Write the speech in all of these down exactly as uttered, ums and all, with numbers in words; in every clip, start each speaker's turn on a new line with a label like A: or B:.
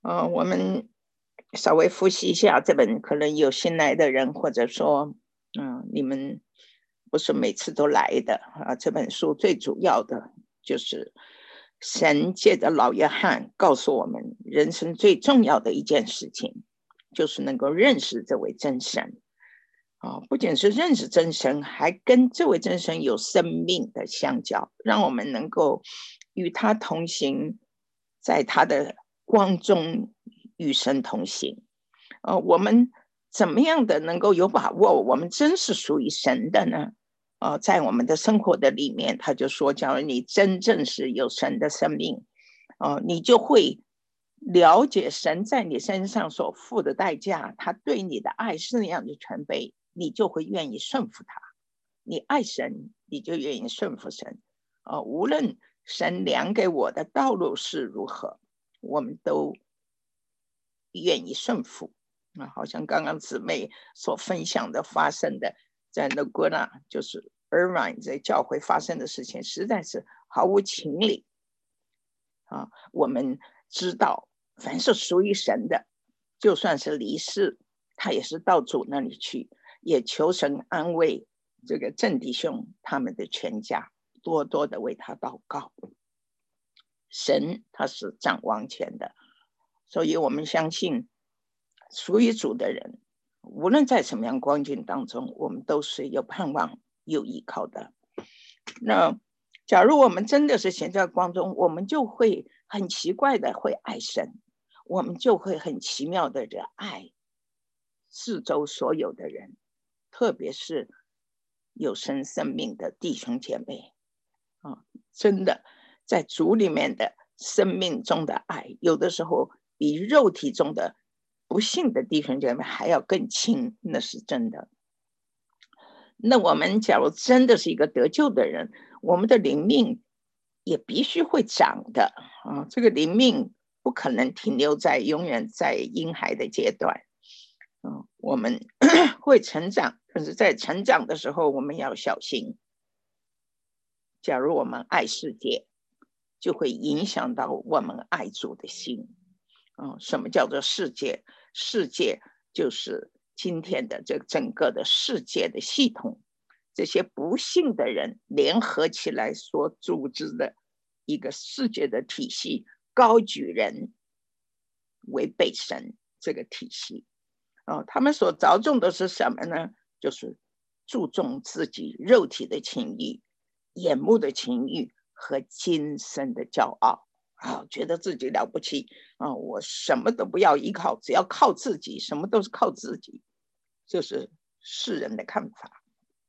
A: 呃，我们稍微复习一下这本，可能有新来的人，或者说，嗯、你们不是每次都来的啊。这本书最主要的就是神借着老约翰告诉我们，人生最重要的一件事情，就是能够认识这位真神。啊，不仅是认识真神，还跟这位真神有生命的相交，让我们能够与他同行，在他的光中与神同行。呃，我们怎么样的能够有把握，我们真是属于神的呢？呃，在我们的生活的里面，他就说，假如你真正是有神的生命，呃，你就会了解神在你身上所付的代价，他对你的爱是那样的全备，你就会愿意顺服他。你爱神，你就愿意顺服神。呃，无论神量给我的道路是如何，我们都愿意顺服。啊，好像刚刚姊妹所分享的发生的，在那国那就是 Irvine 在教会发生的事情，实在是毫无情理。啊，我们知道，凡是属于神的，就算是离世，他也是到主那里去，也求神安慰这个郑弟兄他们的全家，多多的为他祷告。神他是掌王权的，所以我们相信属于主的人，无论在什么样光景当中，我们都是有盼望有依靠的。那假如我们真的是行在光中，我们就会很奇怪的会爱神，我们就会很奇妙的热爱四周所有的人，特别是有生生命的弟兄姐妹啊，真的在主里面的生命中的爱，有的时候比肉体中的不幸的弟兄姐妹还要更亲，那是真的。那我们假如真的是一个得救的人，我们的灵命也必须会长的啊！这个灵命不可能停留在永远在婴孩的阶段，嗯，我们会成长，可是在成长的时候，我们要小心。假如我们爱世界，就会影响到我们爱主的心。嗯，什么叫做世界？世界就是今天的这整个的世界的系统，这些不幸的人联合起来所组织的一个世界的体系，高举人为被神这个体系。哦，他们所着重的是什么呢？就是注重自己肉体的情欲、眼目的情欲和今生的骄傲。啊，觉得自己了不起啊！我什么都不要依靠，只要靠自己，什么都是靠自己，这是世人的看法。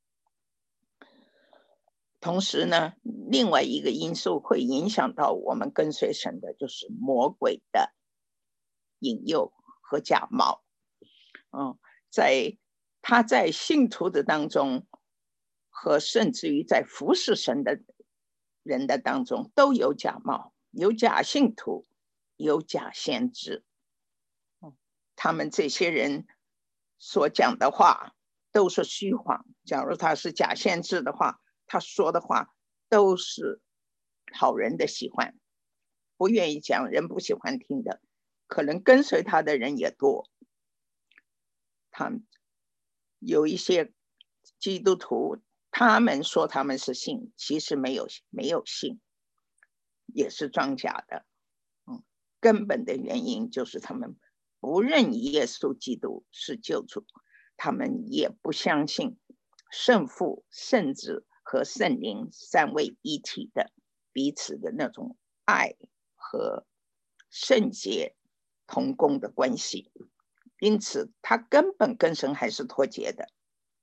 A: 同时呢，另外一个因素会影响到我们跟随神的，就是魔鬼的引诱和假冒。嗯，在他在信徒的当中，和甚至于在服侍神的人的当中，都有假冒。有假信徒，有假先知，他们这些人所讲的话都是虚谎。假如他是假先知的话，他说的话都是讨人的喜欢，不愿意讲人不喜欢听的，可能跟随他的人也多。他们有一些基督徒，他们说他们是信，其实没有没有信，也是装假的。嗯，根本的原因就是他们不认耶稣基督是救主，他们也不相信圣父、圣子和圣灵三位一体的彼此的那种爱和圣洁同工的关系，因此他根本跟神还是脱节的。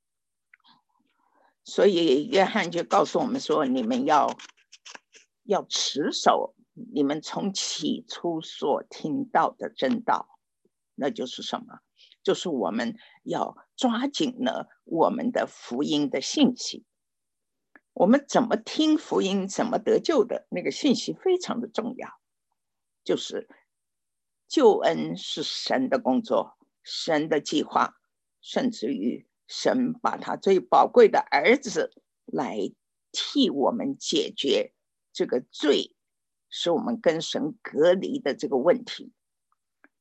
A: 所以约翰就告诉我们说，你们要要持守你们从起初所听到的真道。那就是什么？就是我们要抓紧了我们的福音的信息。我们怎么听福音，怎么得救的那个信息非常的重要。就是救恩是神的工作，神的计划，甚至于神把他最宝贵的儿子来替我们解决这个罪，使我们跟神隔离的这个问题。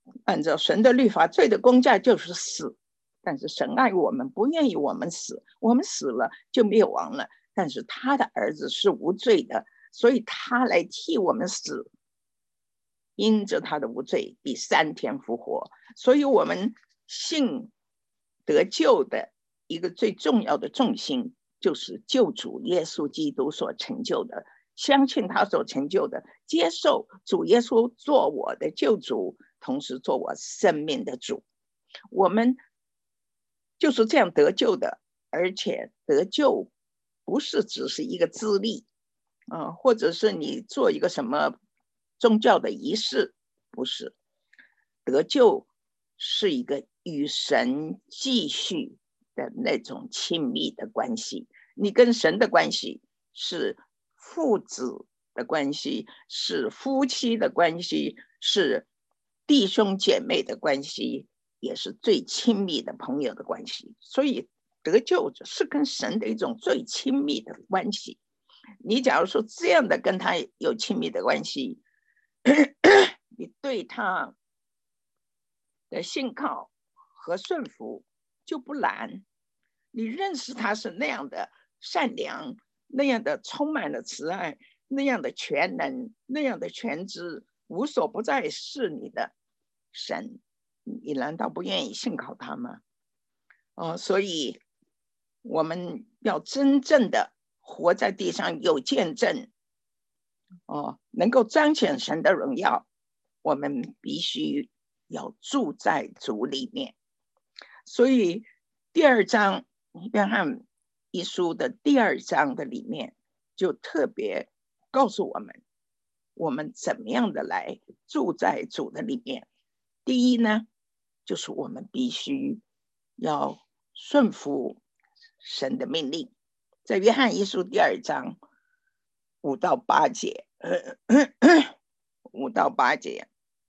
A: 按照神的律法，罪的工价就是死。但是神爱我们，不愿意我们死，我们死了就灭亡了。但是他的儿子是无罪的，所以他来替我们死，因着他的无罪，第三天复活。所以我们信得救的一个最重要的重心，就是救主耶稣基督所成就的，相信他所成就的，接受主耶稣做我的救主，同时做我生命的主。我们就是这样得救的，而且得救不是只是一个资历、呃、或者是你做一个什么宗教的仪式，不是。得救是一个与神继续的那种亲密的关系，你跟神的关系是父子的关系，是夫妻的关系，是弟兄姐妹的关系，也是最亲密的朋友的关系。所以得救是跟神的一种最亲密的关系。你假如说这样的跟他有亲密的关系，你对他的信靠和顺服就不难。你认识他是那样的善良，那样的充满了慈爱，那样的全能，那样的全知，无所不在是你的神，你难道不愿意信靠他吗？哦，所以我们要真正的活在地上，有见证，哦，能够彰显神的荣耀，我们必须要住在主里面。所以第二章约翰一书的第二章的里面就特别告诉我们，我们怎么样的来住在主的里面。第一呢，就是我们必须要顺服神的命令。在约翰一书第二章五到八节，五到八节，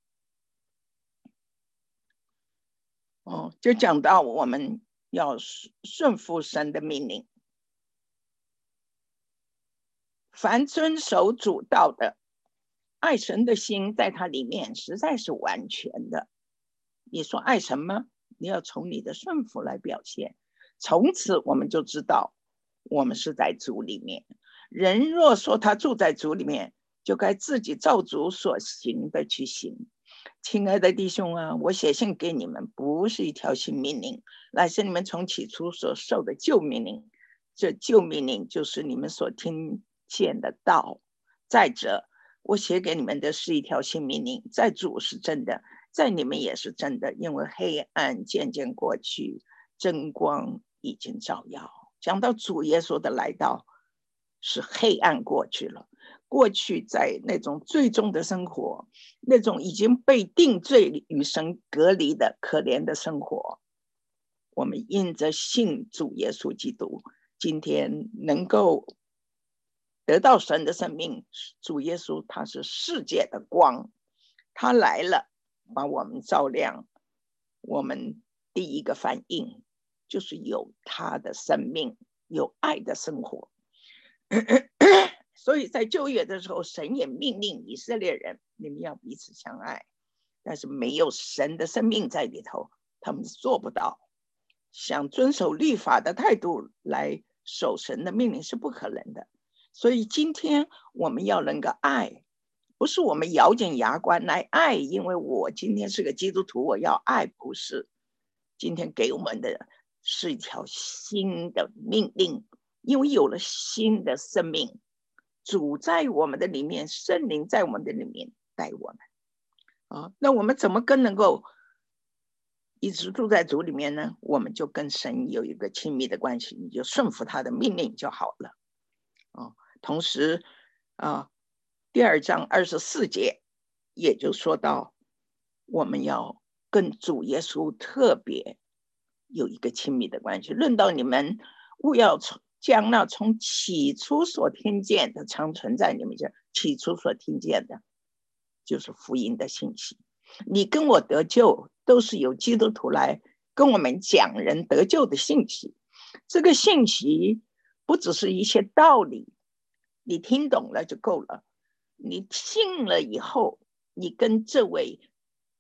A: 哦，就讲到我们要顺服神的命令。凡遵守主道的，爱神的心在他里面实在是完全的。你说爱神吗？你要从你的顺服来表现。从此我们就知道我们是在主里面。人若说他住在主里面，就该自己照主所行的去行。亲爱的弟兄啊，我写信给你们，不是一条新命令，乃是你们从起初所受的旧命令。这旧命令就是你们所听见的道。再者，我写给你们的是一条新命令，在主是真的，在你们也是真的，因为黑暗渐渐过去，真光已经照耀。讲到主耶稣的来到，是黑暗过去了。过去在那种最终的生活，那种已经被定罪与神隔离的可怜的生活，我们因着信主耶稣基督，今天能够得到神的生命。主耶稣他是世界的光，他来了把我们照亮。我们第一个反应就是有他的生命，有爱的生活。所以在旧约的时候，神也命令以色列人，你们要彼此相爱。但是没有神的生命在里头，他们做不到。想遵守律法的态度来守神的命令是不可能的。所以今天我们要能够爱，不是我们咬紧牙关来爱，因为我今天是个基督徒，我要爱，不是。今天给我们的是一条新的命令，因为有了新的生命，主在我们的里面，圣灵在我们的里面带我们、啊、那我们怎么更能够一直住在主里面呢？我们就跟神有一个亲密的关系，你就顺服他的命令就好了、啊、同时、啊、第二章二十四节也就说到，我们要跟主耶稣特别有一个亲密的关系。论到你们，务要将那从起初所听见的常存在你们这。起初所听见的就是福音的信息。你跟我得救都是由基督徒来跟我们讲人得救的信息。这个信息不只是一些道理，你听懂了就够了。你信了以后，你跟这位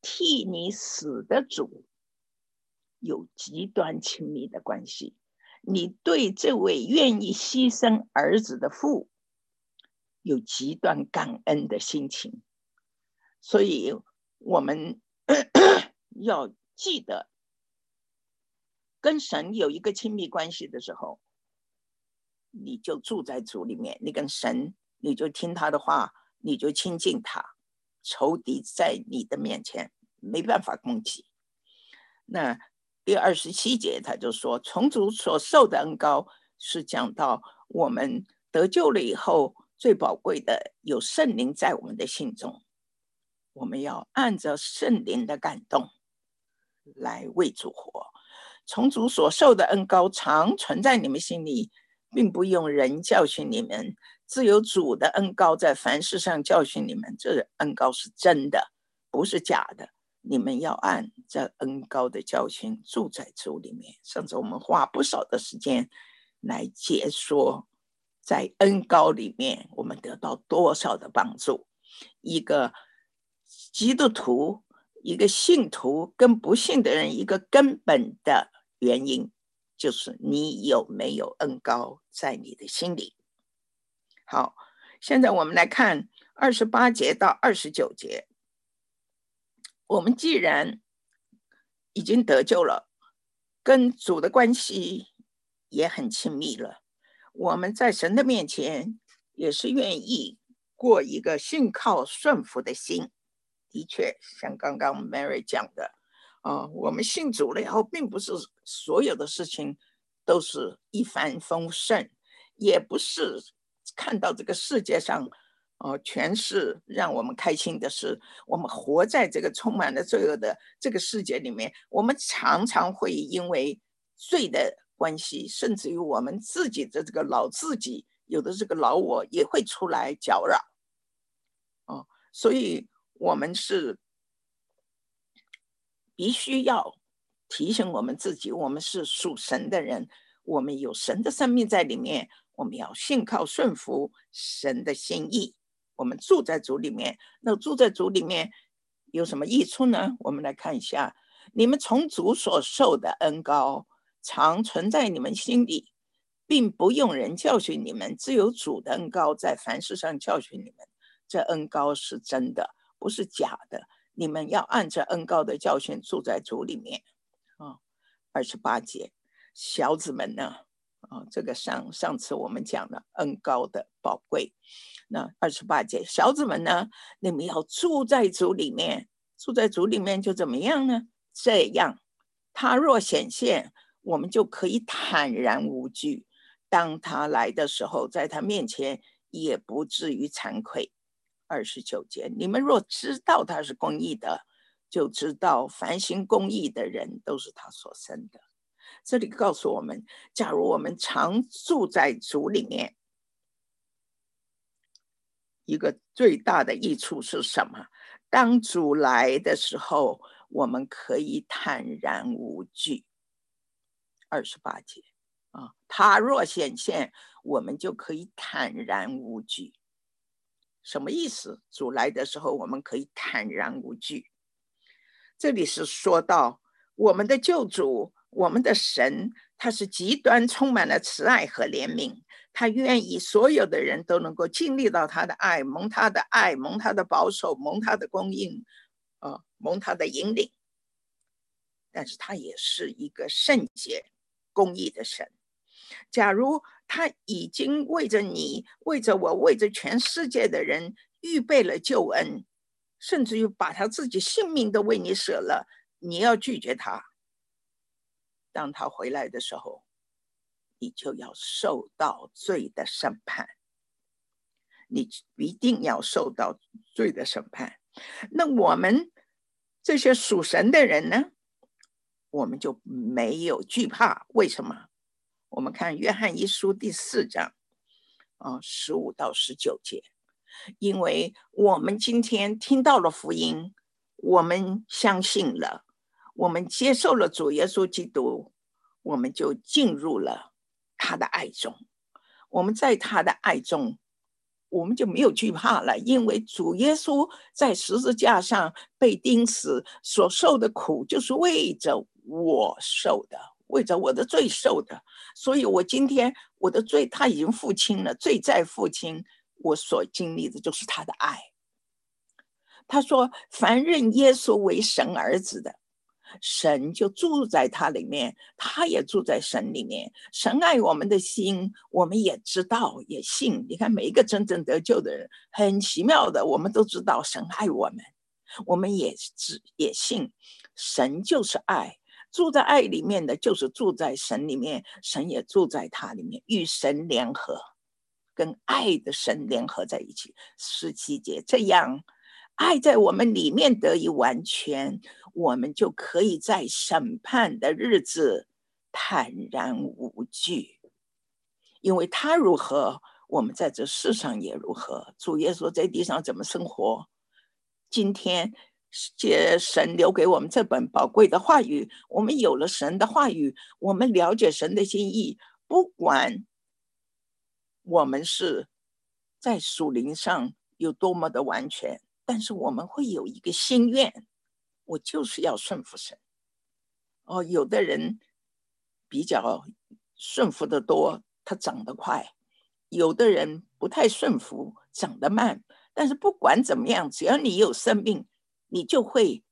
A: 替你死的主有极端亲密的关系，你对这位愿意牺牲儿子的父有极端感恩的心情。所以我们要记得，跟神有一个亲密关系的时候，你就住在主里面，你跟神，你就听他的话，你就亲近他，仇敌在你的面前没办法攻击。那第二十七节他就说，从主所受的恩膏，是讲到我们得救了以后，最宝贵的有圣灵在我们的心中，我们要按着圣灵的感动来为主活。从主所受的恩膏常存在你们心里，并不用人教训你们，自有主的恩膏在凡事上教训你们。这恩膏是真的，不是假的。你们要按这恩膏的教训住在主里面。上次我们花不少的时间来解说，在恩膏里面我们得到多少的帮助。一个基督徒，一个信徒跟不信的人一个根本的原因，就是你有没有恩膏在你的心里。好，现在我们来看二十八节到二十九节。我们既然已经得救了，跟主的关系也很亲密了，我们在神的面前也是愿意过一个信靠顺服的心。的确像刚刚 Mary 讲的、呃、我们信主了以后，并不是所有的事情都是一帆风顺，也不是看到这个世界上呃，全是让我们开心的事。我们活在这个充满了罪恶的这个世界里面，我们常常会因为罪的关系，甚至于我们自己的这个老自己，有的这个老我也会出来搅扰、哦、所以我们是必须要提醒我们自己，我们是属神的人，我们有神的生命在里面，我们要信靠顺服神的心意。我们住在主里面，那住在主里面有什么益处呢？我们来看一下，你们从主所受的恩膏常存在你们心里，并不用人教训你们，只有主的恩膏在凡事上教训你们。这恩膏是真的，不是假的。你们要按着恩膏的教训住在主里面。哦、二十八节，小子们呢？哦、这个上上次我们讲了恩膏的宝贵。那二十八节，小子们呢，你们要住在主里面，住在主里面就怎么样呢？这样，他若显现，我们就可以坦然无惧。当他来的时候，在他面前也不至于惭愧。二十九节，你们若知道他是公义的，就知道凡行公义的人都是他所生的。这里告诉我们，假如我们常住在主里面，一个最大的益处是什么？当主来的时候，我们可以坦然无惧。二十八节、啊、他若显现，我们就可以坦然无惧。什么意思？主来的时候，我们可以坦然无惧。这里是说到我们的救主，我们的神，他是极端充满了慈爱和怜悯，他愿意所有的人都能够经历到他的爱，蒙他的爱，蒙他的保守，蒙他的供应、呃、蒙他的引领。但是他也是一个圣洁公义的神。假如他已经为着你，为着我，为着全世界的人预备了救恩，甚至于把他自己性命都为你舍了，你要拒绝他，当他回来的时候，你就要受到罪的审判，你一定要受到罪的审判。那我们这些属神的人呢，我们就没有惧怕。为什么？我们看约翰一书第四章、呃、十五到十九节，因为我们今天听到了福音，我们相信了，我们接受了主耶稣基督，我们就进入了他的爱中。我们在他的爱中， 我们就没有惧怕了，因为主耶稣在十字架上被钉死所受的苦，就是为着我受的，为着我的罪受的。所以我今天我的罪他已经付清了，罪在付清，我所经历的就是他的爱。他说凡认耶稣为神儿子的，神就住在他里面，他也住在神里面。神爱我们的心，我们也知道也信。你看每一个真正得救的人，很奇妙的，我们都知道神爱我们，我们也也信。神就是爱，住在爱里面的就是住在神里面，神也住在他里面，与神联合，跟爱的神联合在一起。十七节，这样爱在我们里面得以完全，我们就可以在审判的日子坦然无惧。因为他如何，我们在这世上也如何。主耶稣在地上怎么生活，今天借神留给我们这本宝贵的话语，我们有了神的话语，我们了解神的心意，不管我们是在属灵上有多么的完全，但是我们会有一个心愿，我就是要顺服神。哦，有的人比较顺服的多，他长得快；有的人不太顺服，长得慢。但是不管怎么样，只要你有生命，你就会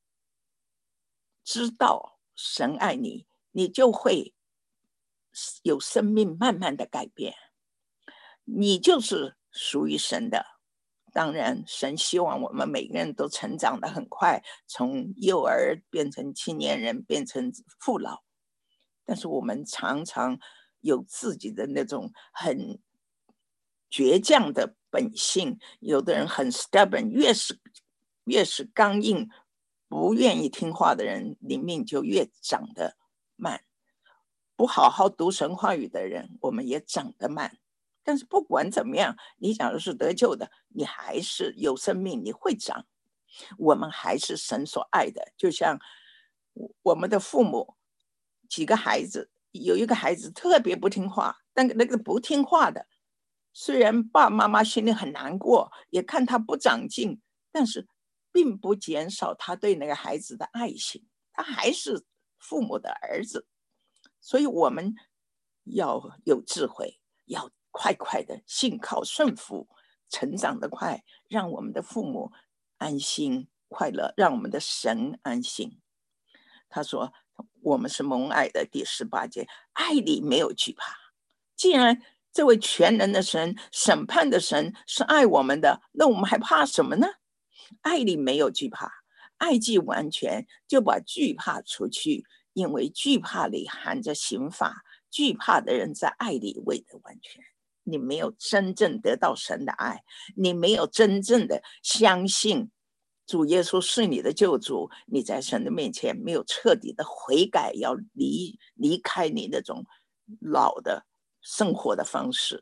A: 知道神爱你，你就会有生命慢慢的改变，你就是属于神的。当然神希望我们每个人都成长得很快，从幼儿变成青年人，变成父老。但是我们常常有自己的那种很倔强的本性，有的人很 stubborn， 越是越是刚硬不愿意听话的人，灵命就越长得慢。不好好读神话语的人，我们也长得慢。但是不管怎么样，你假如是得救的，你还是有生命，你会长。我们还是神所爱的，就像我们的父母几个孩子，有一个孩子特别不听话，但那个不听话的，虽然爸爸妈妈心里很难过，也看他不长进，但是并不减少他对那个孩子的爱心，他还是父母的儿子。所以我们要有智慧，要快快的信靠顺服，成长得快，让我们的父母安心快乐，让我们的神安心。他说我们是蒙爱的，第十八节，爱里没有惧怕。既然这位全能的神，审判的神是爱我们的，那我们还怕什么呢？爱里没有惧怕，爱既完全，就把惧怕除去，因为惧怕里含着刑罚，惧怕的人在爱里未得完全。你没有真正得到神的爱，你没有真正的相信主耶稣是你的救主，你在神的面前没有彻底的悔改，要离离开你那种老的生活的方式，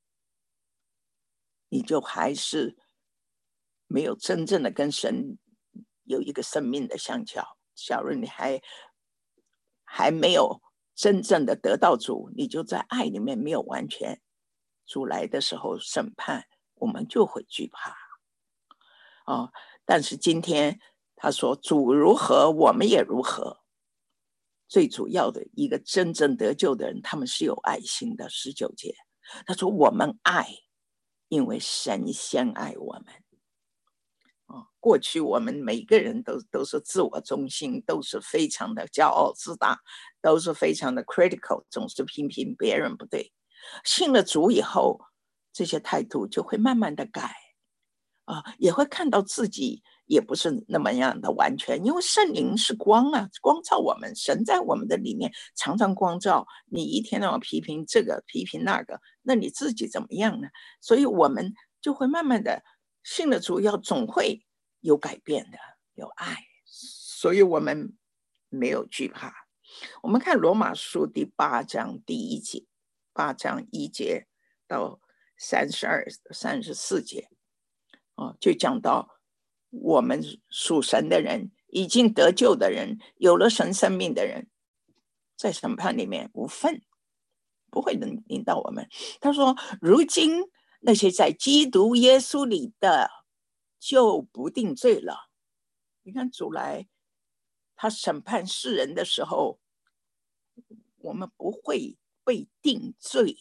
A: 你就还是没有真正的跟神有一个生命的相交。假如你还还没有真正的得到主，你就在爱里面没有完全，主来的时候审判，我们就会惧怕。哦，但是今天他说主如何，我们也如何。最主要的一个真正得救的人，他们是有爱心的。十九节他说我们爱，因为神先爱我们。哦，过去我们每个人都都是自我中心，都是非常的骄傲自大，都是非常的 critical， 总是批评别人不对。信了主以后，这些态度就会慢慢的改啊，也会看到自己也不是那么样的完全，因为圣灵是光啊，光照我们，神在我们的里面常常光照你。一天让我批评这个批评那个，那你自己怎么样呢？所以我们就会慢慢的信了主，要总会有改变的，有爱，所以我们没有惧怕。我们看罗马书第八章第一节，八章一节到三十二、三十四节。哦，就讲到我们属神的人，已经得救的人，有了神生命的人，在审判里面无份，不会能领到我们。他说如今那些在基督耶稣里的就不定罪了。你看主来他审判世人的时候，我们不会被定罪。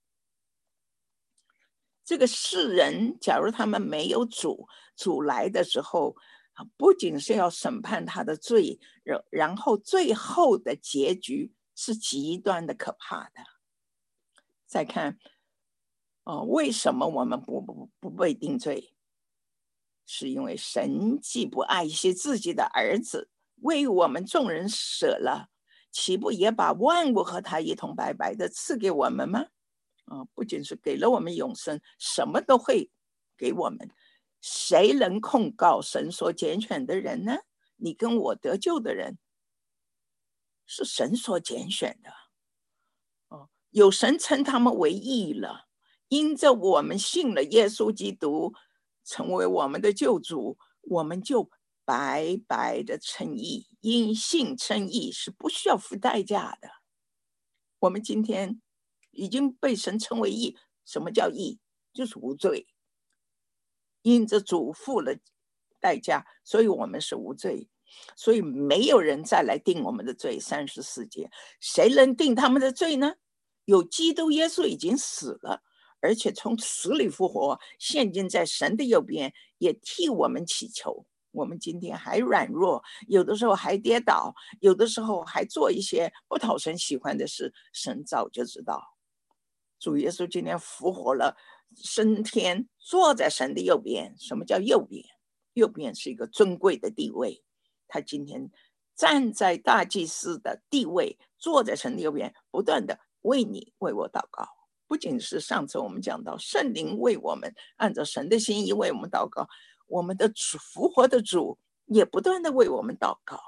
A: 这个世人假如他们没有主，主来的时候不仅是要审判他的罪，然后最后的结局是极端的可怕的。再看、呃、为什么我们不不不被定罪？是因为神既不爱惜自己的儿子，为我们众人舍了，岂不也把万物和他一同白白的赐给我们吗？啊，不仅是给了我们永生，什么都会给我们。谁能控告神所拣选的人呢？你跟我得救的人是神所拣选的。哦，有神称他们为义了，因着我们信了耶稣基督，成为我们的救主，我们就白白的称义。因信称义是不需要付代价的。我们今天已经被神称为义。什么叫义？就是无罪。因着主付了代价，所以我们是无罪。所以没有人再来定我们的罪。三十四节，谁能定他们的罪呢？有基督耶稣已经死了，而且从死里复活，现今在神的右边，也替我们祈求。我们今天还软弱，有的时候还跌倒，有的时候还做一些不讨神喜欢的事，神早就知道。主耶稣今天复活了，升天，坐在神的右边。什么叫右边？右边是一个尊贵的地位。他今天站在大祭司的地位，坐在神的右边，不断的为你为我祷告。不仅是上次我们讲到圣灵为我们按照神的心意为我们祷告，我们的主复活的主也不断的为我们祷告。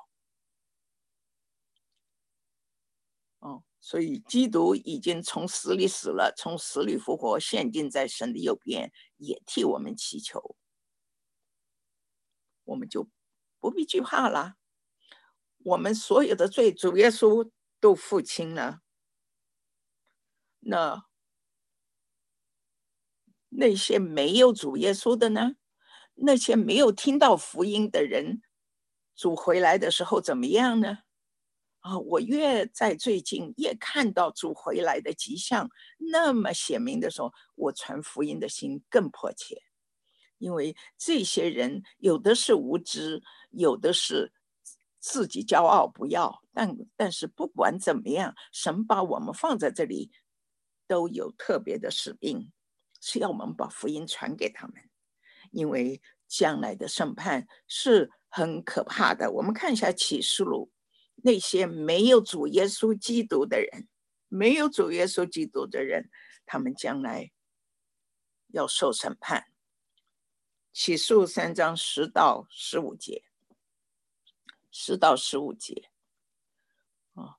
A: 哦，所以基督已经从死里死了，从死里复活，现今在神的右边，也替我们祈求。我们就不必惧怕了。我们所有的罪，主耶稣都付清了。那那些没有主耶稣的呢？那些没有听到福音的人，主回来的时候怎么样呢？啊，我越在最近越看到主回来的迹象那么显明的时候，我传福音的心更迫切。因为这些人有的是无知，有的是自己骄傲不要，但但是不管怎么样，神把我们放在这里，都有特别的使命，是要我们把福音传给他们。因为将来的审判是很可怕的。我们看一下启示录，那些没有主耶稣基督的人，没有主耶稣基督的人，他们将来要受审判。启示录三章十到十五节，十到十五节，哦，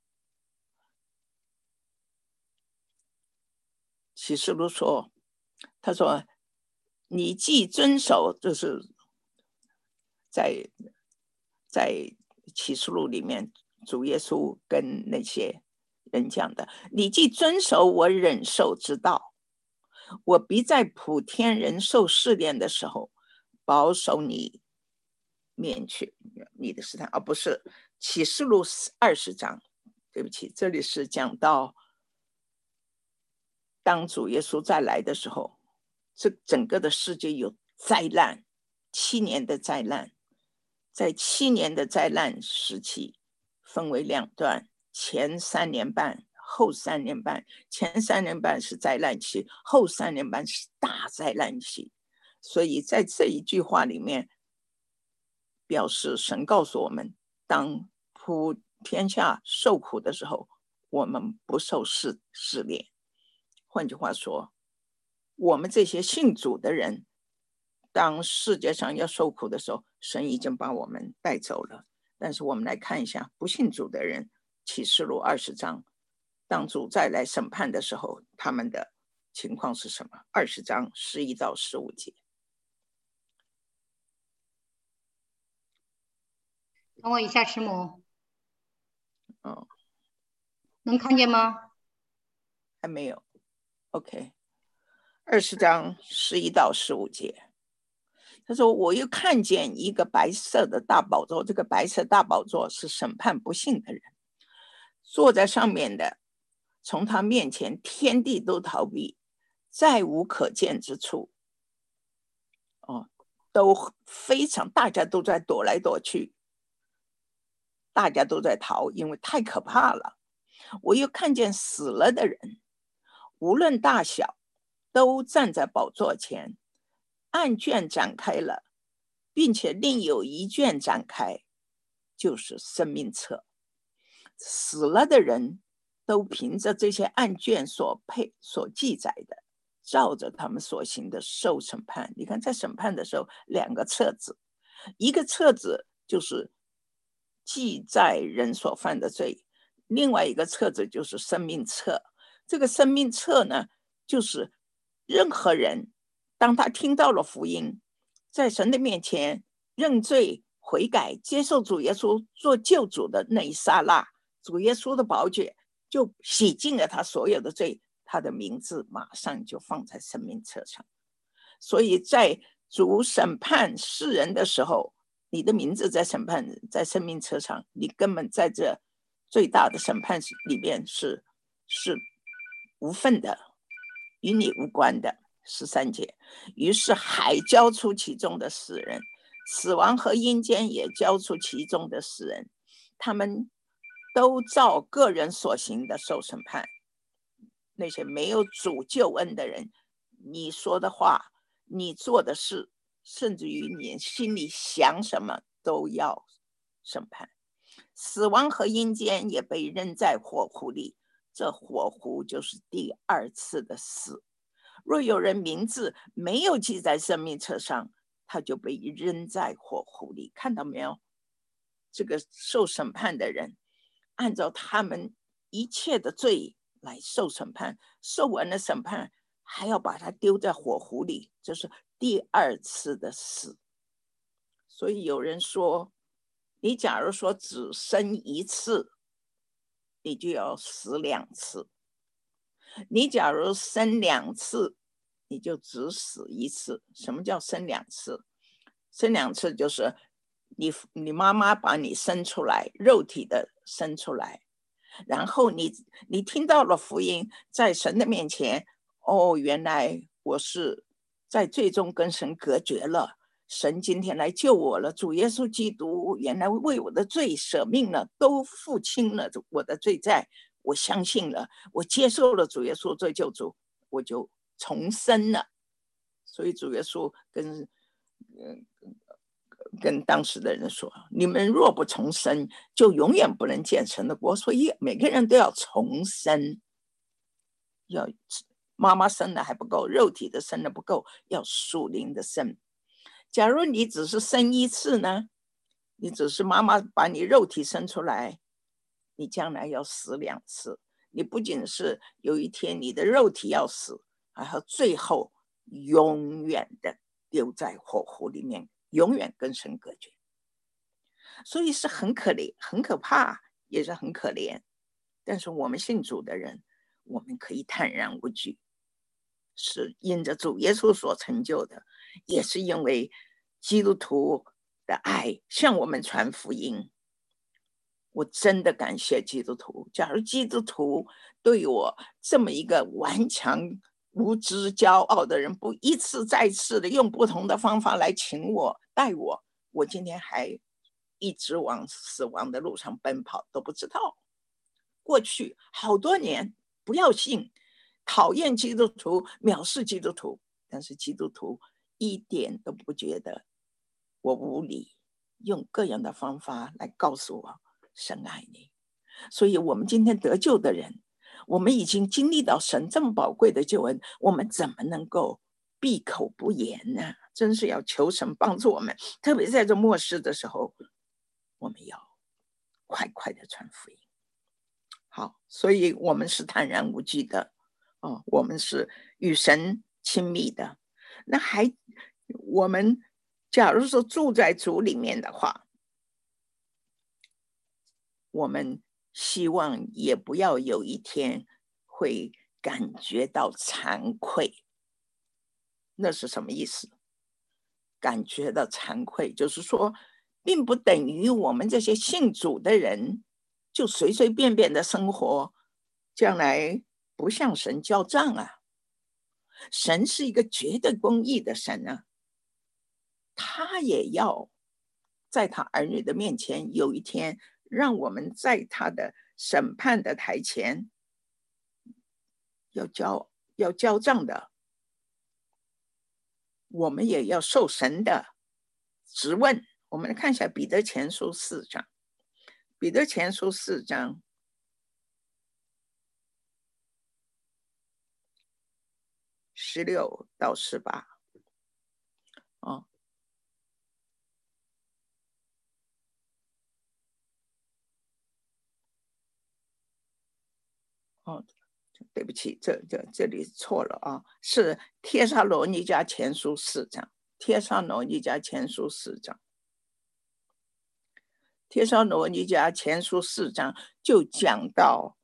A: 启示录说，他说，你既遵守，就是在在启示录里面，主耶稣跟那些人讲的，你既遵守我忍受之道，我必在普天人受试炼的时候，保守你免去你的试探。而、哦、不是启示录二十章，对不起，这里是讲到当主耶稣再来的时候，这整个的世界有灾难，七年的灾难。在七年的灾难时期分为两段，前三年半，后三年半。前三年半是灾难期，后三年半是大灾难期。所以在这一句话里面表示神告诉我们，当普天下受苦的时候，我们不受试试炼。换句话说，我们这些信主的人，当世界上要受苦的时候，神已经把我们带走了。但是我们来看一下不信主的人，启示录二十章，当主再来审判的时候，他们的情况是什么？二十章十一到十五节。
B: 等我一下，师母。
A: 哦，
B: 能看见吗？
A: 还没有。OK， 二十章十一到十五节，他说：“我又看见一个白色的大宝座，这个白色大宝座是审判不幸的人，坐在上面的，从他面前天地都逃避，再无可见之处。哦，都非常，大家都在躲来躲去，大家都在逃，因为太可怕了。我又看见死了的人，无论大小，都站在宝座前，案卷展开了，并且另有一卷展开，就是生命册。死了的人都凭着这些案卷所配所记载的，照着他们所行的受审判。你看，在审判的时候，两个册子，一个册子就是记载人所犯的罪，另外一个册子就是生命册。这个生命册呢，就是任何人当他听到了福音，在神的面前认罪悔改，接受主耶稣做救主的那一刹那，主耶稣的宝血就洗净了他所有的罪，他的名字马上就放在生命册上。所以在主审判世人的时候，你的名字在审判在生命册上，你根本在这最大的审判里面是是无份的，与你无关的。十三节，于是海交出其中的死人，死亡和阴间也交出其中的死人，他们都照个人所行的受审判。那些没有主救恩的人，你说的话，你做的事，甚至于你心里想什么都要审判。死亡和阴间也被扔在火湖里，这火湖就是第二次的死。若有人名字没有记在生命册上，他就被扔在火湖里。看到没有？这个受审判的人按照他们一切的罪来受审判，受完了审判还要把他丢在火湖里，这是第二次的死。所以有人说，你假如说只生一次，你就要死两次；你假如生两次，你就只死一次。什么叫生两次？生两次就是你你妈妈把你生出来，肉体的生出来，然后你你听到了福音，在神的面前，哦，原来我是在最终跟神隔绝了，神今天来救我了，主耶稣基督原来为我的罪舍命了，都付清了我的罪债，我相信了，我接受了主耶稣做救主，我就重生了。所以主耶稣跟嗯跟当时的人说，你们若不重生，就永远不能见神的国。所以每个人都要重生，要妈妈生的还不够，肉体的生的不够，要属灵的生。假如你只是生一次呢，你只是妈妈把你肉体生出来，你将来要死两次。你不仅是有一天你的肉体要死，还有最后永远的丢在火湖里面，永远跟神隔绝。所以是很可怜，很可怕，也是很可怜。但是我们信主的人，我们可以坦然无惧，是因着主耶稣所成就的，也是因为基督徒的爱向我们传福音。我真的感谢基督徒，假如基督徒对我这么一个顽强无知骄傲的人，不一次再次的用不同的方法来请我带我，我今天还一直往死亡的路上奔跑都不知道。过去好多年不要信，讨厌基督徒，藐视基督徒，但是基督徒一点都不觉得我无理，用各样的方法来告诉我神爱你。所以我们今天得救的人，我们已经经历到神这么宝贵的救恩，我们怎么能够闭口不言呢？真是要求神帮助我们，特别在这末世的时候，我们要快快的传福音。好，所以我们是坦然无惧的，哦，我们是与神亲密的。那还我们假如说住在主里面的话，我们希望也不要有一天会感觉到惭愧， 那是什么意思？感觉到惭愧，就是说并不等于我们这些信主的人就随随便便的生活，将来不向神交账啊。神是一个绝对公义的神啊，他也要在他儿女的面前，有一天让我们在他的审判的台前要交要交账的，我们也要受神的质问。我们来看一下彼得前书四章，彼得前书四章十六到十八。哦，哦，对不起，这这这里错了啊，是帖撒罗尼迦前书四章，帖撒罗尼迦前书四章，帖撒罗尼迦前书四章就讲到，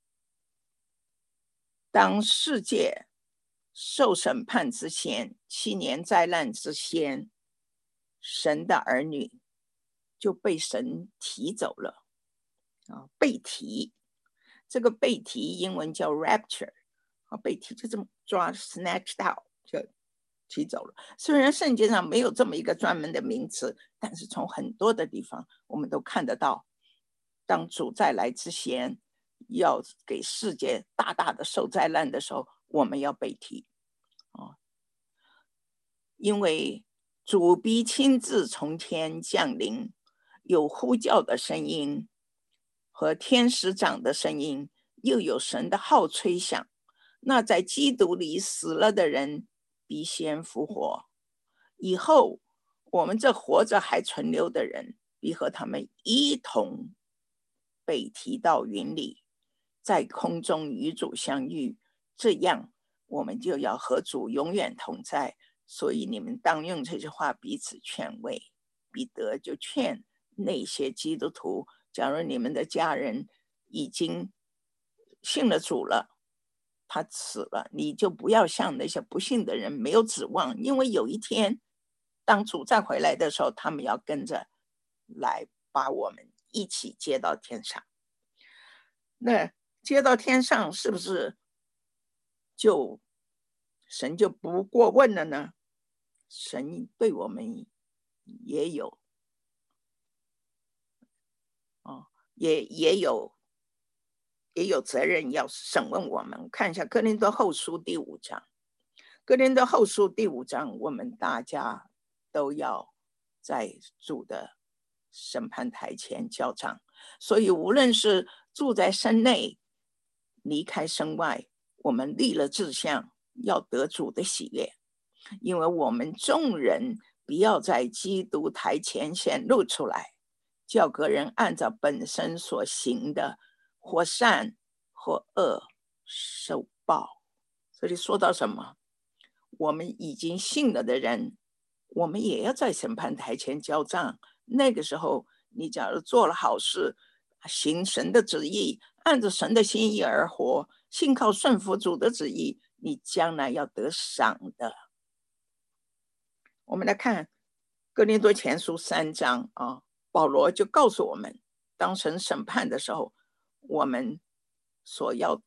A: 当世界受审判之前，七年灾难之前，神的儿女就被神提走了啊，被提。这个被提英文叫 rapture 啊，被提就这么抓 snatched out 就提走了。虽然圣经上没有这么一个专门的名词，但是从很多的地方我们都看得到，当主再来之前，要给世界大大的受灾难的时候，我们要被提啊，因为主必亲自从天降临，有呼叫的声音和天使长的声音，又有神的号吹响。那在基督里死了的人必先复活，以后我们这活着还存留的人必和他们一同被提到云里，在空中与主相遇，这样我们就要和主永远同在。所以你们当用这些话彼此劝慰。彼得就劝那些基督徒，假如你们的家人已经信了主了，他死了，你就不要像那些不信的人没有指望，因为有一天当主再回来的时候，他们要跟着来把我们一起接到天上。那接到天上是不是就神就不过问了呢？神对我们也有哦，也也有也有责任要审问我们。看一下哥林多后书第五章，哥林多后书第五章，我们大家都要在主的审判台前交账。所以无论是住在身内，离开身外，我们立了志向，要得主的喜悦。因为我们众人不要在基督台前显露出来，叫个人按照本身所行的，或善或恶受报。这里说到什么？我们已经信了的人，我们也要在审判台前交账。那个时候，你假如做了好事，行神的旨意，按着神的心意而活，信靠顺服主的旨意，你将来要得赏的。我们来看哥林多前书三章啊，保罗就告诉我们，当神审判的时候，我们所要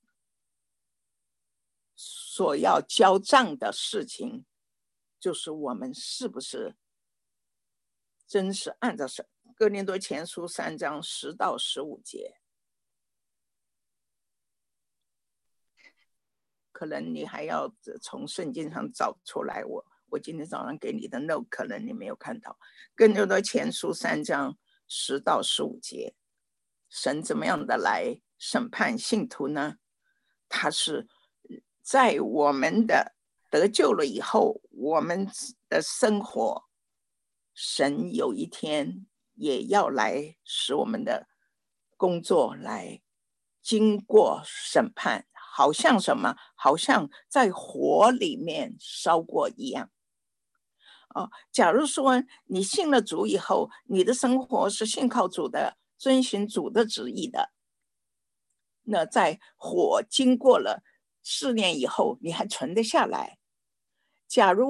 A: 所要交账的事情，就是我们是不是真是按照神。哥林多前书三章十到十五节，可能你还要从圣经上找出来。我我今天早上给你的 note 可能你没有看到。哥林多前书三章十到十五节，神怎么样的来审判信徒呢？他是在我们的得救了以后，我们的生活，神有一天也要来使我们的工作来经过审判，好像什么？好像在火里面烧过一样。哦，假如说你信了主以后，你的生活是信靠主的，遵循主的旨意的，那在火经过了试炼以后，你还存得下来。假如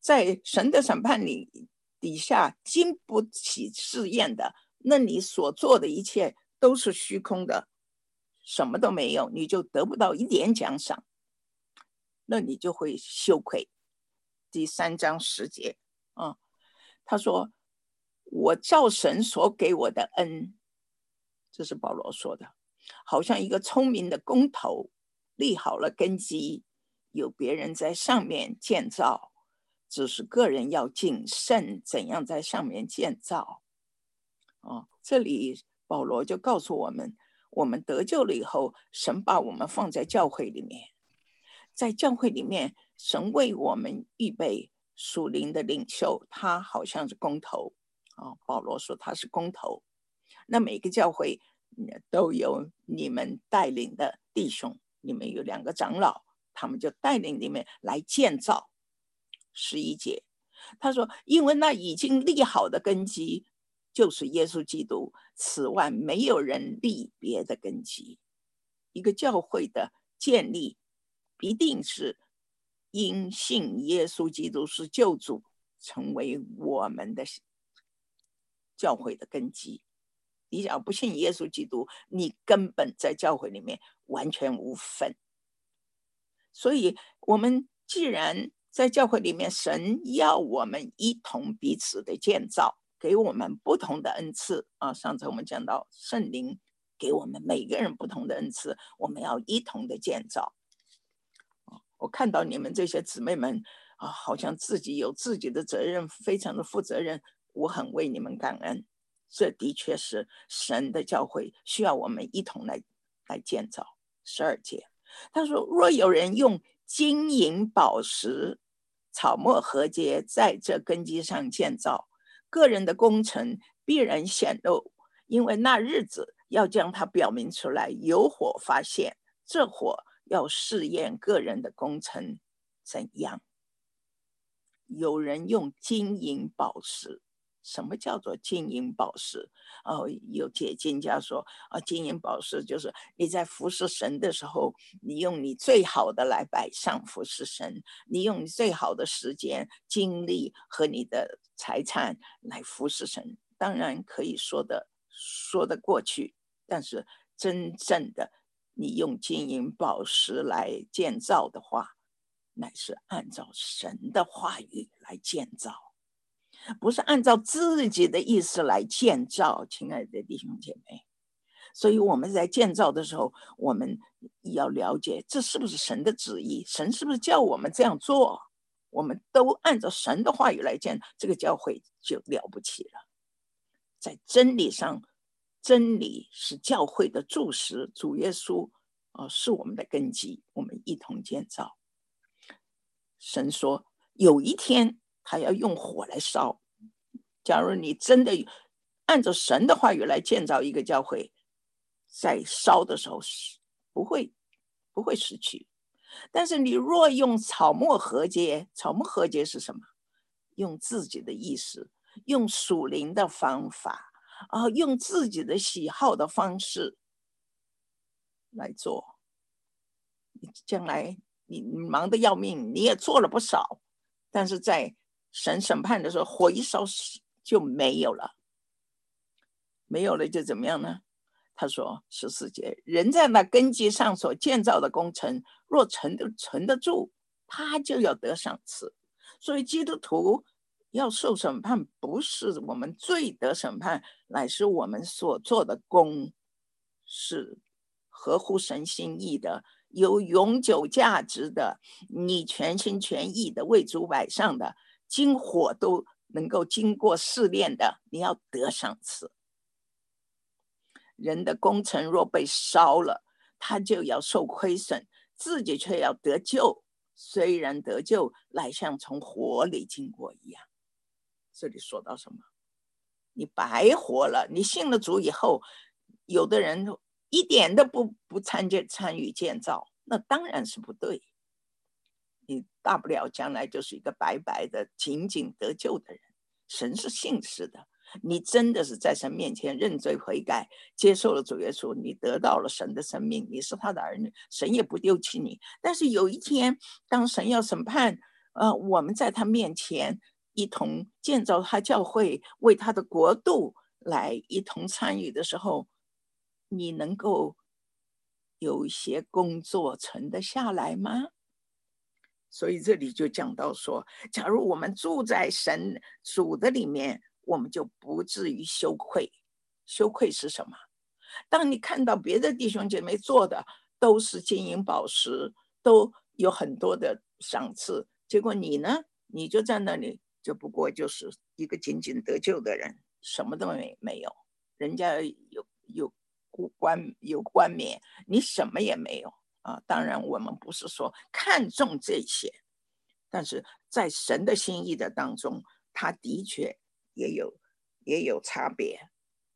A: 在神的审判里底下经不起试验的，那你所做的一切都是虚空的，什么都没有，你就得不到一点奖赏，那你就会羞愧。第三章十节啊，他说我照神所给我的恩，这是保罗说的，好像一个聪明的工头立好了根基，有别人在上面建造，只是个人要谨慎怎样在上面建造。哦，这里保罗就告诉我们，我们得救了以后，神把我们放在教会里面，在教会里面，神为我们预备属灵的领袖，他好像是工头。哦，保罗说他是工头。那每个教会都有你们带领的弟兄，你们有两个长老，他们就带领你们来建造。十一节他说，因为那已经立好的根基就是耶稣基督，此外没有人立别的根基。一个教会的建立必定是因信耶稣基督是救主，成为我们的教会的根基。你只要不信耶稣基督，你根本在教会里面完全无份。所以我们既然在教会里面，神要我们一同彼此的建造，给我们不同的恩赐啊。上次我们讲到圣灵给我们每个人不同的恩赐，我们要一同的建造。我看到你们这些姊妹们啊，好像自己有自己的责任，非常的负责任，我很为你们感恩。这的确是神的教会需要我们一同来来建造。十二节他说，若有人用金银宝石草木禾秸在这根基上建造，个人的工程必然显露，因为那日子要将它表明出来，有火发现，这火要试验个人的工程怎样。有人用金银宝石，什么叫做金银宝石？哦，有解经家说啊，金银宝石就是你在服侍神的时候，你用你最好的来摆上服侍神，你用你最好的时间、精力和你的财产来服侍神。当然可以说的说得过去，但是真正的你用金银宝石来建造的话，乃是按照神的话语来建造，不是按照自己的意思来建造。亲爱的弟兄姐妹，所以我们在建造的时候，我们要了解这是不是神的旨意，神是不是叫我们这样做，我们都按照神的话语来建，这个教会就了不起了。在真理上，真理是教会的柱石，主耶稣、呃、是我们的根基，我们一同建造。神说有一天他要用火来烧。假如你真的按照神的话语来建造一个教会，在烧的时候不会不会失去。但是你若用草木禾秸，草木禾秸是什么？用自己的意识，用属灵的方法、啊、用自己的喜好的方式来做，你将来你忙得要命，你也做了不少，但是在神审判的时候，火一烧就没有了。没有了就怎么样呢？他说十四节，人在那根基上所建造的工程，若存得存得住，他就要得赏赐。所以基督徒要受审判，不是我们罪得审判，乃是我们所做的工是合乎神心意的，有永久价值的，你全心全意的为主摆上的，经火都能够经过试炼的，你要得赏赐。人的工程若被烧了，他就要受亏损，自己却要得救，虽然得救，乃像从火里经过一样。这里说到什么？你白活了，你信了主以后，有的人一点都不不参加参与建造，那当然是不对。你大不了将来就是一个白白的仅仅得救的人。神是信实的，你真的是在神面前认罪悔改，接受了主耶稣，你得到了神的生命，你是他的儿女，神也不丢弃你。但是有一天当神要审判呃，我们在他面前一同建造他教会，为他的国度来一同参与的时候，你能够有一些工作存得下来吗？所以这里就讲到说，假如我们住在神主的里面，我们就不至于羞愧。羞愧是什么？当你看到别的弟兄姐妹做的都是金银宝石，都有很多的赏赐，结果你呢，你就在那里，就不过就是一个仅仅得救的人，什么都没没有。人家有有冠有冠冕，你什么也没有啊！当然，我们不是说看重这些，但是在神的心意的当中，他的确也有也有差别。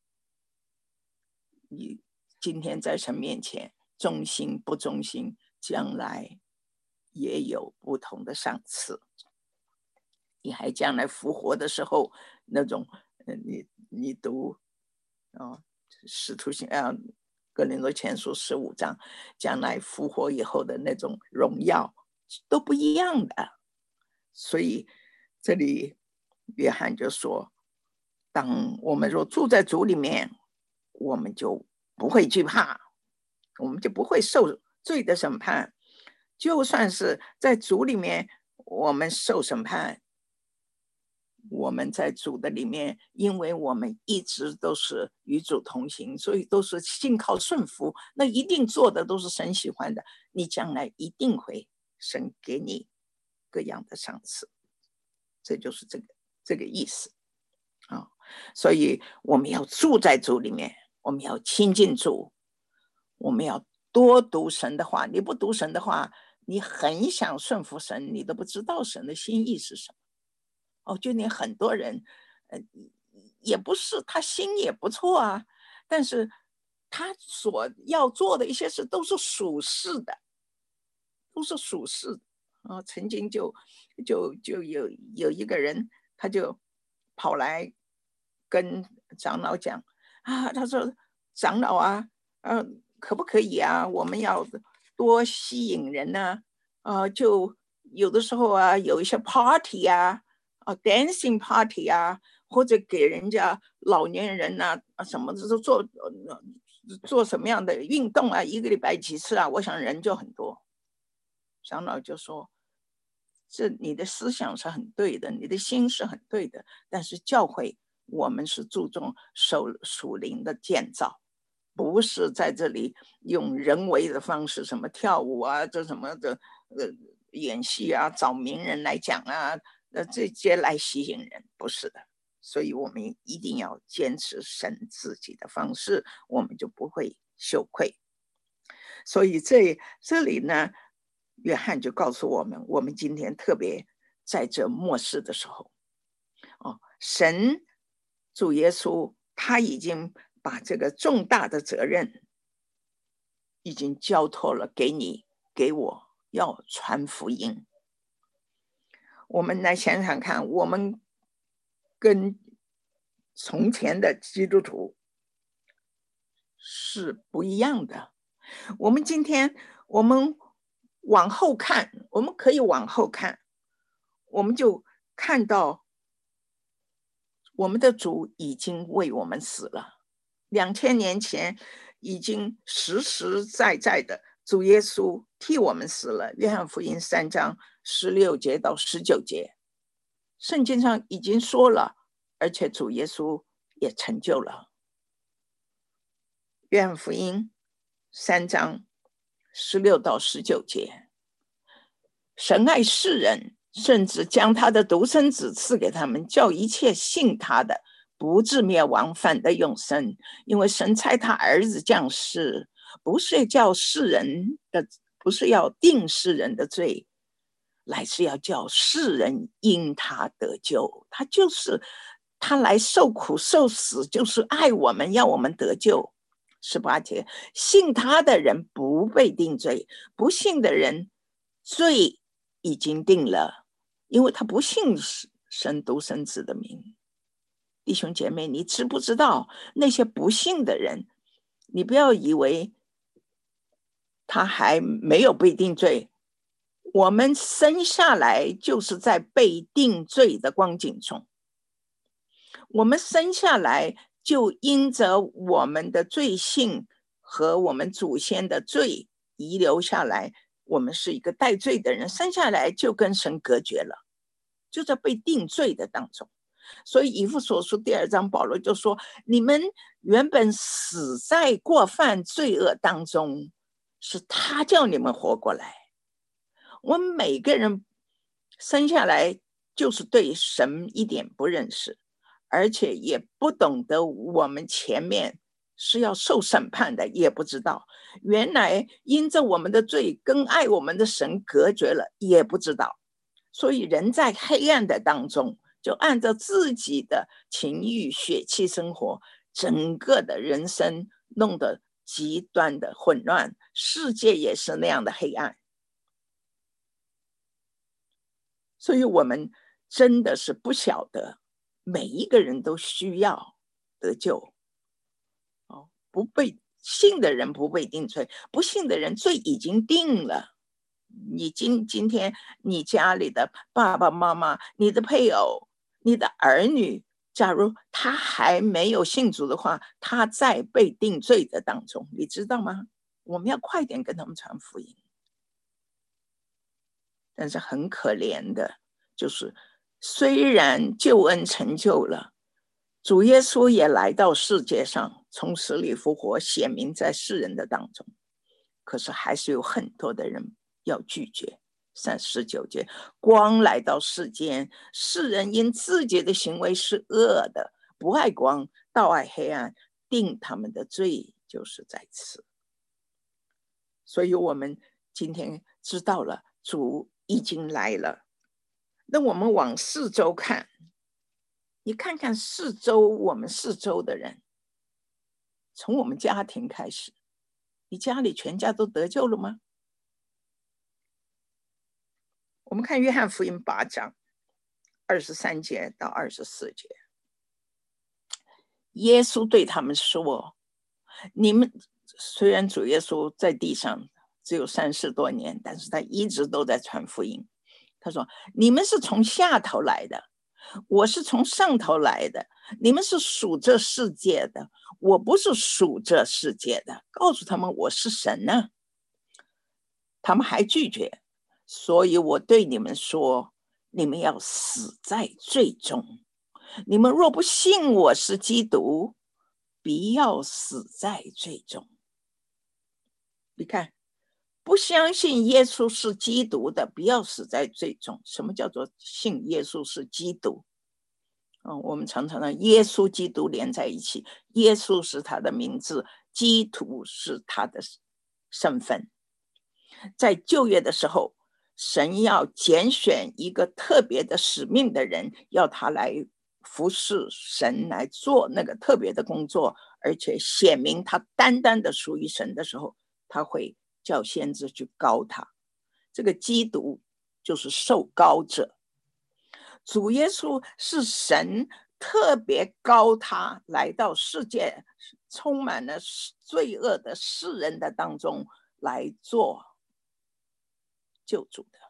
A: 你今天在神面前忠心不忠心，将来也有不同的赏赐。你还将来复活的时候，那种你你读哦，使徒行啊，哥林多前书十五章，将来复活以后的那种荣耀都不一样的。所以这里约翰就说，当我们若住在主里面，我们就不会惧怕，我们就不会受罪的审判。就算是在主里面我们受审判，我们在主的里面，因为我们一直都是与主同行，所以都是信靠顺服，那一定做的都是神喜欢的，你将来一定会神给你各样的赏赐。这就是这个这个意思啊、哦！所以我们要住在主里面，我们要亲近主，我们要多读神的话。你不读神的话，你很想顺服神，你都不知道神的心意是什么。哦，就连很多人，呃，也不是他心也不错啊，但是他所要做的一些事都是属世的，都是属世的啊、呃。曾经就就就有有一个人，他就跑来跟长老讲啊，他说长老啊，呃，可不可以啊？我们要多吸引人呢、啊，呃，就有的时候啊，有一些 party 啊。啊 dancing party 啊，或者给人家老年人呐、啊，什么的都做做什么样的运动啊，一个礼拜几次啊，我想人就很多。长老就说：“这你的思想是很对的，你的心是很对的，但是教会我们是注重属属灵的建造，不是在这里用人为的方式，什么跳舞啊，这什么的呃演戏啊，找名人来讲啊。”呃，这些来吸引人，不是的，所以我们一定要坚持神自己的方式，我们就不会羞愧。所以这这里呢，约翰就告诉我们，我们今天特别在这末世的时候，哦，神主耶稣他已经把这个重大的责任已经交托了给你给我，要传福音。我们来想想看，我们跟从前的基督徒是不一样的。我们今天，我们往后看，我们可以往后看，我们就看到我们的主已经为我们死了，两千年前已经实实在在的主耶稣替我们死了。约翰福音三章十六节到十九节，圣经上已经说了，而且主耶稣也成就了。约翰福音三章十六到十九节，神爱世人，甚至将他的独生子赐给他们，叫一切信他的不至灭亡，反得永生。因为神差他儿子降世，不是叫世人的，不是要定世人的罪，乃是要叫世人因他得救。他就是他来受苦受死，就是爱我们，要我们得救。十八节，信他的人不被定罪，不信的人罪已经定了，因为他不信神独生子的名。弟兄姐妹，你知不知道那些不信的人，你不要以为他还没有被定罪， 我们生下来就是在被定罪的光景中，我们生下来就因着我们的罪性和我们祖先的罪遗留下来，我们是一个带罪的人，生下来就跟神隔绝了，就在被定罪的当中。所以以弗所书第二章保罗就说，你们原本死在过犯罪恶当中，是他叫你们活过来。我们每个人生下来就是对神一点不认识，而且也不懂得我们前面是要受审判的，也不知道原来因着我们的罪跟爱我们的神隔绝了，也不知道。所以人在黑暗的当中，就按照自己的情欲血气生活，整个的人生弄得极端的混乱，世界也是那样的黑暗。所以我们真的是不晓得，每一个人都需要得救。哦，不被信的人不被定罪，不信的人罪已经定了。你今今天你家里的爸爸妈妈、你的配偶、你的儿女，假如他还没有信主的话，他在被定罪的当中，你知道吗？我们要快点跟他们传福音。但是很可怜的，就是虽然救恩成就了，主耶稣也来到世界上，从死里复活，显明在世人的当中，可是还是有很多的人要拒绝。三十九节，光来到世间，世人因自己的行为是恶的，不爱光，倒爱黑暗，定他们的罪就是在此。所以我们今天知道了，主已经来了。那我们往四周看，你看看四周，我们四周的人，从我们家庭开始，你家里全家都得救了吗？我们看约翰福音八章二十三节到二十四节，耶稣对他们说，你们虽然主耶稣在地上只有三十多年，但是他一直都在传福音。他说，你们是从下头来的，我是从上头来的，你们是属这世界的，我不是属这世界的。告诉他们我是神呢，他们还拒绝。所以我对你们说，你们要死在罪中。你们若不信我是基督，必要死在罪中。你看，不相信耶稣是基督的，不要死在罪中。什么叫做信耶稣是基督？嗯，我们常常让耶稣基督连在一起，耶稣是他的名字，基督是他的身份。在旧约的时候，神要拣选一个特别的使命的人，要他来服侍神，来做那个特别的工作，而且显明他单单的属于神的时候，他会叫先知去膏他。这个基督就是受膏者，主耶稣是神特别膏他来到世界，充满了罪恶的世人的当中来做救主的，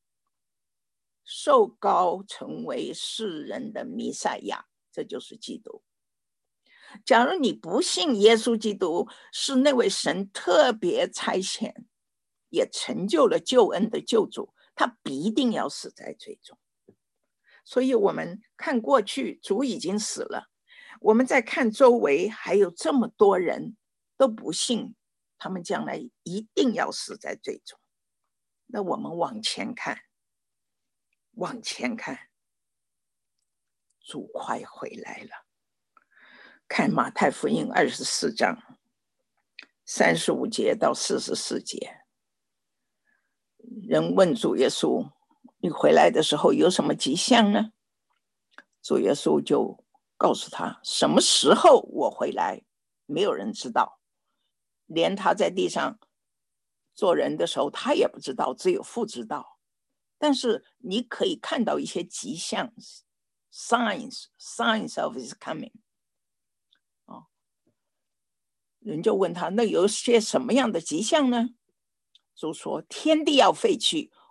A: 受膏成为世人的弥赛亚，这就是基督。假如你不信耶稣基督是那位神特别差遣也成就了救恩的救主，他必定要死在罪中。所以我们看过去，主已经死了，我们再看周围还有这么多人都不信，他们将来一定要死在罪中。那我们往前看，往前看，主快回来了。看马太福音二十四章三十五节到四十四节，人问主耶稣，你回来的时候有什么迹象呢？主耶稣就告诉他，什么时候我回来没有人知道，连他在地上做人的时候他也不知道，只有父知道。但是你可以看到一些迹象， signs signs of his coming。 哦，人就问他，那有些什么样的迹象呢？主说，天地要废去，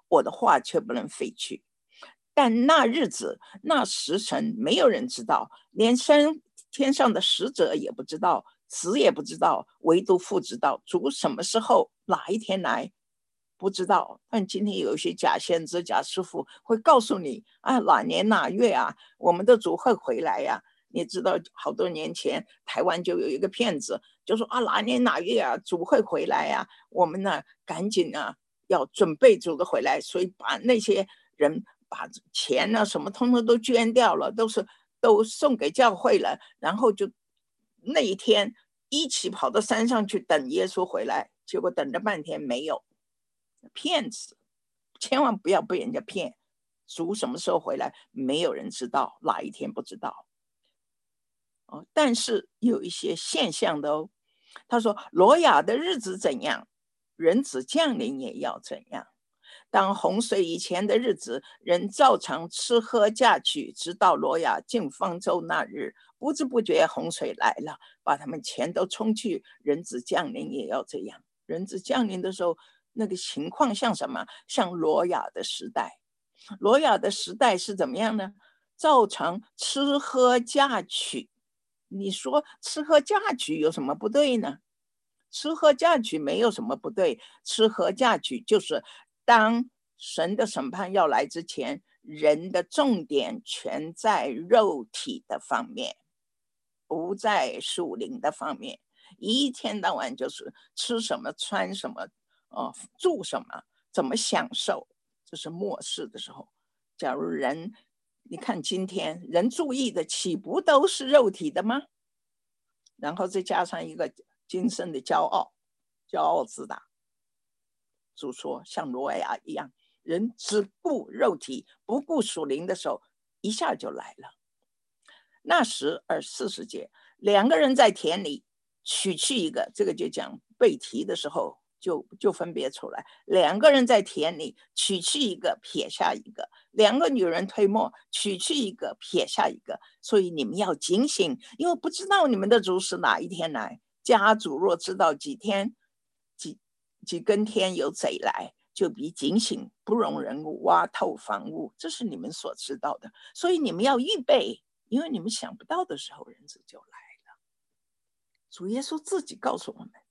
A: 我的话却不能废去。但那日子那时辰没有人知道，连山天上的使者也不知道，子也不知道，唯独父知道。主什么时候哪一天来不知道。但今天有一些假先知假师傅会告诉你啊，哪年哪月啊，我们的主会回来呀、啊。你知道好多年前台湾就有一个骗子就说啊，哪年哪月啊，主会回来呀、啊，我们呢赶紧啊要准备主的回来，所以把那些人把钱呢什么通通都捐掉了，都是都送给教会了，然后就那一天一起跑到山上去等耶稣回来，结果等了半天没有。骗子，千万不要被人家骗。主什么时候回来，没有人知道，哪一天不知道。哦，但是有一些现象的哦。他说：“挪亚的日子怎样，人子降临也要怎样。当洪水以前的日子，人照常吃喝嫁娶，直到挪亚进方舟那日，不知不觉洪水来了，把他们全都冲去。人子降临也要这样。人子降临的时候，那个情况像什么？像挪亚的时代。挪亚的时代是怎么样呢？照常吃喝嫁娶。你说吃喝嫁娶有什么不对呢？吃喝嫁娶没有什么不对，吃喝嫁娶就是当神的审判要来之前，人的重点全在肉体的方面，不在属灵的方面。一天到晚就是吃什么穿什么、呃、住什么，怎么享受，这是末世的时候。假如人你看今天人注意的岂不都是肉体的吗？然后再加上一个今生的骄傲，骄傲自大。主说像挪亚一样，人只顾肉体不顾属灵的时候，一下就来了。那时二四十节，两个人在田里取去一个，这个就讲被提的时候就就分别出来，两个人在田里取去一个，撇下一个，两个女人推磨，取去一个，撇下一个。所以你们要警醒，因为不知道你们的主是哪一天来。家主若知道几天几几更天有贼来，就必警醒，不容人挖透房屋，这是你们所知道的。所以你们要预备，因为你们想不到的时候，人子就来了。主耶稣自己告诉我们，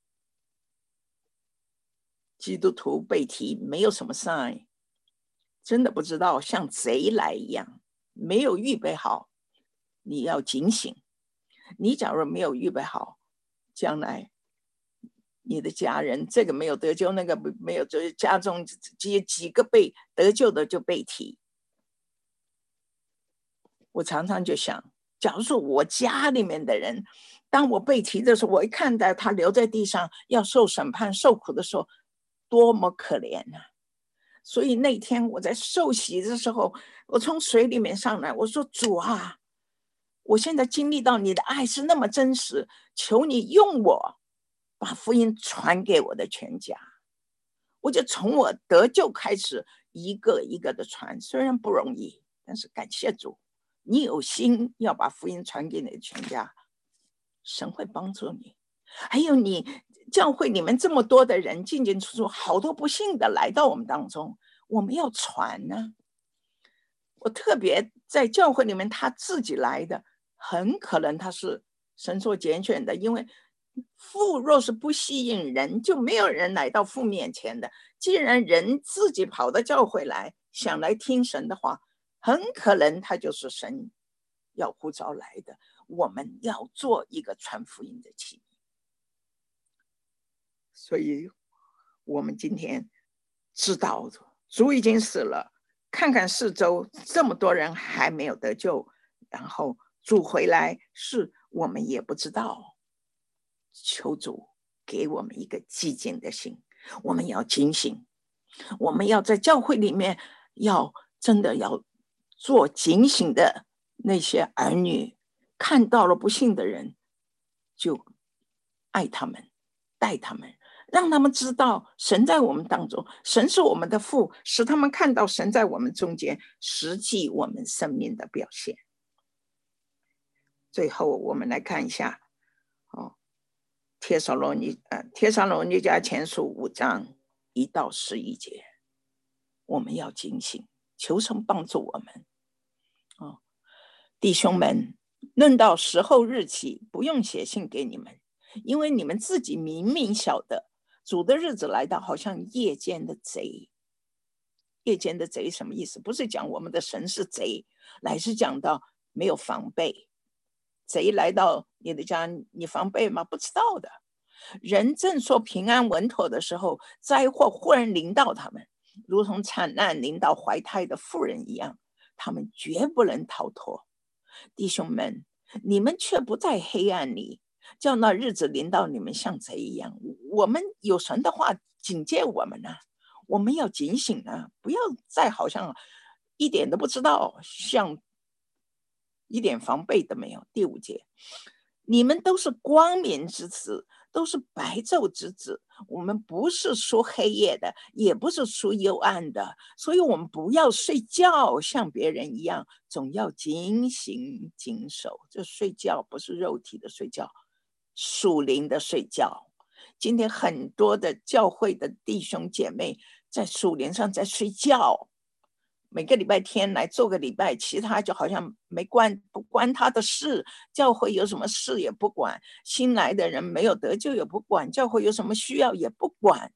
A: 基督徒被提没有什么 sign， 真的不知道，像贼来一样，没有预备好，你要警醒。你假如没有预备好，将来你的家人这个没有得救，那个没有，就是家中几几个被得救的就被提。我常常就想，假如说我家里面的人，当我被提的时候，我一看到他留在地上要受审判受苦的时候，多么可怜啊。所以那天我在受洗的时候，我从水里面上来，我说主啊，我现在经历到你的爱是那么真实，求你用我把福音传给我的全家。我就从我得救开始一个一个的传，虽然不容易，但是感谢主，你有心要把福音传给你的全家，神会帮助你。还有你教会里面这么多的人进进出出，好多不幸的来到我们当中，我们要传呢。我特别在教会里面他自己来的，很可能他是神所拣选的，因为父若是不吸引人，就没有人来到父面前的。既然人自己跑到教会来，想来听神的话，很可能他就是神要呼召来的。我们要做一个传福音的器皿。所以我们今天知道主已经死了，看看四周这么多人还没有得救，然后主回来是我们也不知道。求主给我们一个寂静的心，我们要警醒，我们要在教会里面要真的要做警醒的那些儿女，看到了不幸的人就爱他们，带他们，让他们知道神在我们当中，神是我们的父，使他们看到神在我们中间实际我们生命的表现。最后我们来看一下哦，帖撒罗尼呃帖撒罗尼迦前书五章一到十一节。 我们要警醒，求神帮助我们。哦，弟兄们，论到时候日期，不用写信给你们，因为你们自己明明晓得，主的日子来到，好像夜间的贼。夜间的贼什么意思？不是讲我们的神是贼，乃是讲到没有防备。贼来到你的家，你防备吗？不知道的。人正说平安稳妥的时候，灾祸忽然临到他们，如同惨难临到怀胎的妇人一样，他们绝不能逃脱。弟兄们，你们却不在黑暗里，叫那日子临到你们像贼一样。我们有神的话警戒我们啊，我们要警醒啊，不要再好像一点都不知道，像一点防备都没有。第五节，你们都是光明之子，都是白昼之子，我们不是属黑夜的，也不是属幽暗的，所以我们不要睡觉像别人一样，总要警醒谨守。这睡觉不是肉体的睡觉，属灵的睡觉。今天很多的教会的弟兄姐妹在属灵上在睡觉，每个礼拜天来做个礼拜，其他就好像没关不关他的事，教会有什么事也不管，新来的人没有得救也不管，教会有什么需要也不管。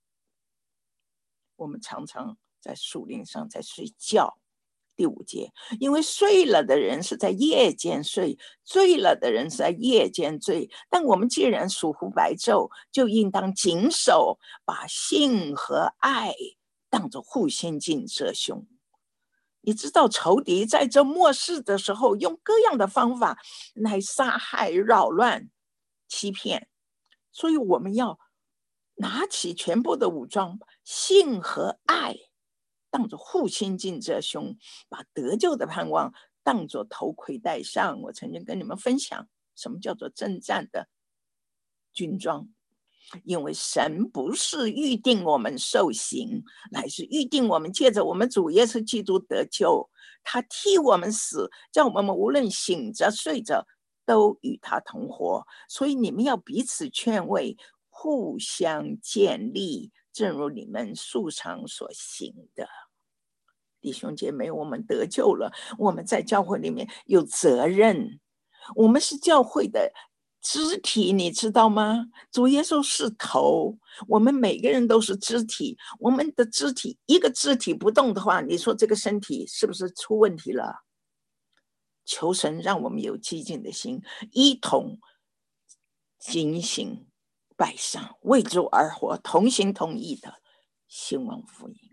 A: 我们常常在属灵上在睡觉。第五节，因为睡了的人是在夜间睡，醉了的人是在夜间醉。但我们既然属乎白昼，就应当谨守，把信和爱当作护心镜遮胸。你知道仇敌在这末世的时候，用各样的方法来杀害、扰乱、欺骗，所以我们要拿起全部的武装，信和爱当作护心镜遮胸，把得救的盼望当作头盔戴上。我曾经跟你们分享什么叫做征战的军装，因为神不是预定我们受刑，乃是预定我们借着我们主耶稣基督得救。他替我们死，叫我们无论醒着睡着都与他同活。所以你们要彼此劝慰，互相建立，正如你们素常所行的。弟兄姐妹，我们得救了，我们在教会里面有责任，我们是教会的肢体，你知道吗？主耶稣是头，我们每个人都是肢体。我们的肢体一个肢体不动的话，你说这个身体是不是出问题了？求神让我们有激进的心，一同警醒摆上，为主而活，同心同意的兴旺福音，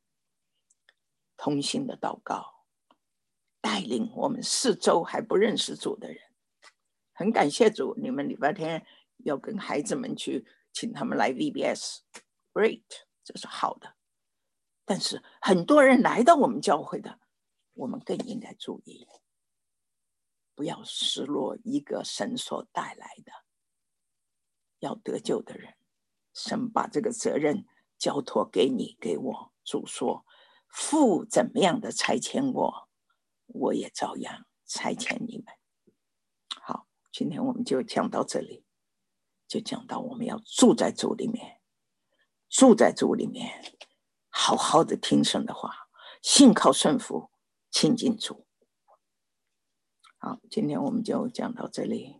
A: 同心的祷告，带领我们四周还不认识主的人。很感谢主，你们礼拜天要跟孩子们去请他们来 V B S， great， 这是好的。但是很多人来到我们教会的，我们更应该注意，不要失落一个神所带来的要得救的人。神把这个责任交托给你给我。主说，父怎么样的差遣我，我也照样差遣你们。好，今天我们就讲到这里，就讲到我们要住在主里面，住在主里面，好好的听神的话，信靠顺服，亲近主。好，今天我们就讲到这里。